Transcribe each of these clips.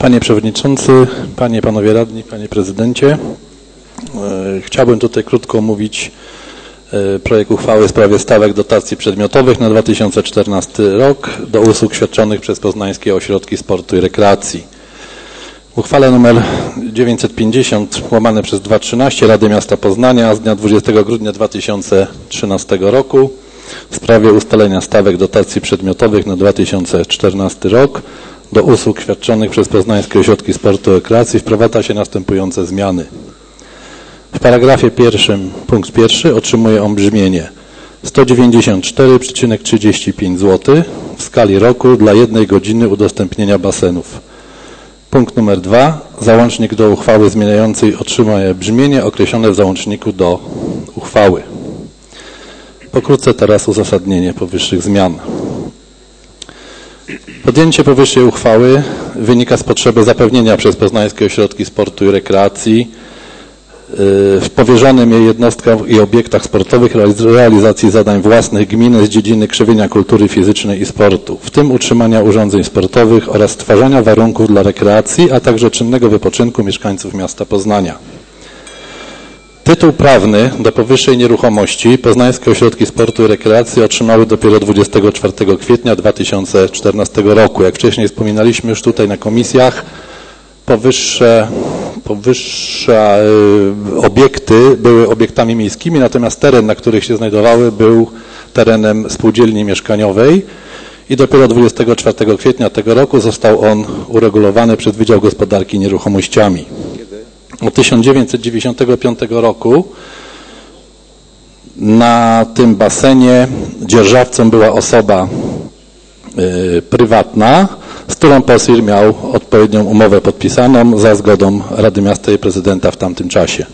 Panie Przewodniczący, Panie i Panowie Radni, Panie Prezydencie. Chciałbym tutaj krótko omówić projekt uchwały w sprawie stawek dotacji przedmiotowych na 2014 rok do usług świadczonych przez poznańskie ośrodki sportu i rekreacji. W uchwale nr 950/213 Rady Miasta Poznania z dnia 20 grudnia 2013 roku w sprawie ustalenia stawek dotacji przedmiotowych na 2014 rok do usług świadczonych przez poznańskie ośrodki sportu i rekreacji wprowadza się następujące zmiany. W paragrafie pierwszym, punkt pierwszy otrzymuje on brzmienie 194,35 zł w skali roku dla 1 godziny udostępnienia basenów. Punkt numer 2. Załącznik do uchwały zmieniającej otrzymuje brzmienie określone w załączniku do uchwały. Pokrótce teraz uzasadnienie powyższych zmian. Podjęcie powyższej uchwały wynika z potrzeby zapewnienia przez poznańskie ośrodki sportu i rekreacji w powierzonym jej jednostkach i obiektach sportowych realizacji zadań własnych gminy z dziedziny krzewienia kultury fizycznej i sportu, w tym utrzymania urządzeń sportowych oraz stwarzania warunków dla rekreacji, a także czynnego wypoczynku mieszkańców miasta Poznania. Tytuł prawny do powyższej nieruchomości poznańskie ośrodki sportu i rekreacji otrzymały dopiero 24 kwietnia 2014 roku. Jak wcześniej wspominaliśmy już tutaj na komisjach, powyższe obiekty były obiektami miejskimi, natomiast teren, na których się znajdowały, był terenem spółdzielni mieszkaniowej i dopiero 24 kwietnia tego roku został on uregulowany przez Wydział Gospodarki Nieruchomościami. Od 1995 roku na tym basenie dzierżawcą była osoba prywatna, z którą POSIR miał odpowiednią umowę podpisaną za zgodą Rady Miasta i Prezydenta w tamtym czasie.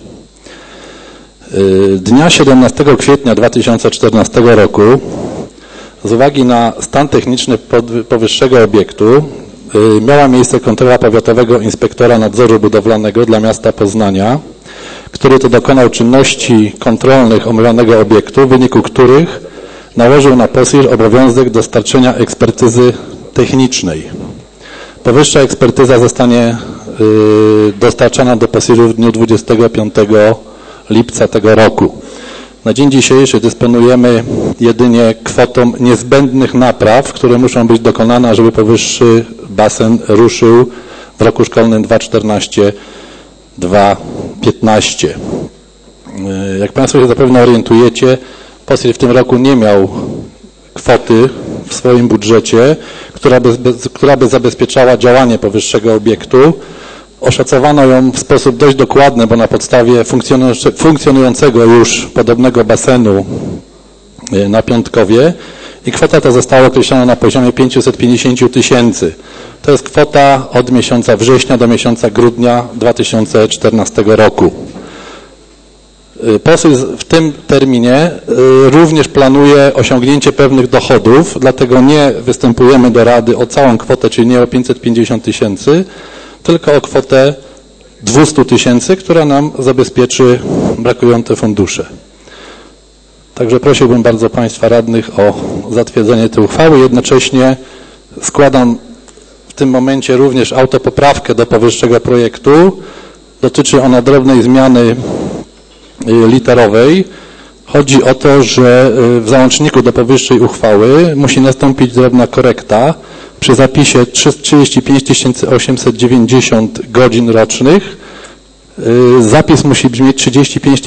Dnia 17 kwietnia 2014 roku z uwagi na stan techniczny powyższego obiektu miała miejsce kontrola powiatowego inspektora nadzoru budowlanego dla miasta Poznania, który to dokonał czynności kontrolnych omawianego obiektu, w wyniku których nałożył na POSIR obowiązek dostarczenia ekspertyzy technicznej. Powyższa ekspertyza zostanie dostarczana do POSIR-u w dniu 25 lipca tego roku. Na dzień dzisiejszy dysponujemy jedynie kwotą niezbędnych napraw, które muszą być dokonane, żeby powyższy basen ruszył w roku szkolnym 2014-2015. Jak Państwo się zapewne orientujecie, POSIR w tym roku nie miał kwoty w swoim budżecie, która by zabezpieczała działanie powyższego obiektu. Oszacowano ją w sposób dość dokładny, bo na podstawie funkcjonującego już podobnego basenu na Piątkowie i kwota ta została określona na poziomie 550 000. To jest kwota od miesiąca września do miesiąca grudnia 2014 roku. POSIR w tym terminie również planuje osiągnięcie pewnych dochodów, dlatego nie występujemy do Rady o całą kwotę, czyli nie o 550 000, tylko o kwotę 200 000, która nam zabezpieczy brakujące fundusze. Także prosiłbym bardzo Państwa radnych o zatwierdzenie tej uchwały. Jednocześnie składam w tym momencie również autopoprawkę do powyższego projektu. Dotyczy ona drobnej zmiany literowej. Chodzi o to, że w załączniku do powyższej uchwały musi nastąpić drobna korekta. Przy zapisie 35 890 godzin rocznych zapis musi brzmieć 35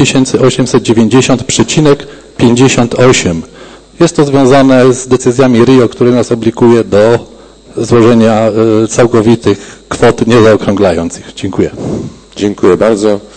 890,58. Jest to związane z decyzjami RIO, które nas obliguje do złożenia całkowitych kwot, nie zaokrąglając ich. Dziękuję. Dziękuję bardzo.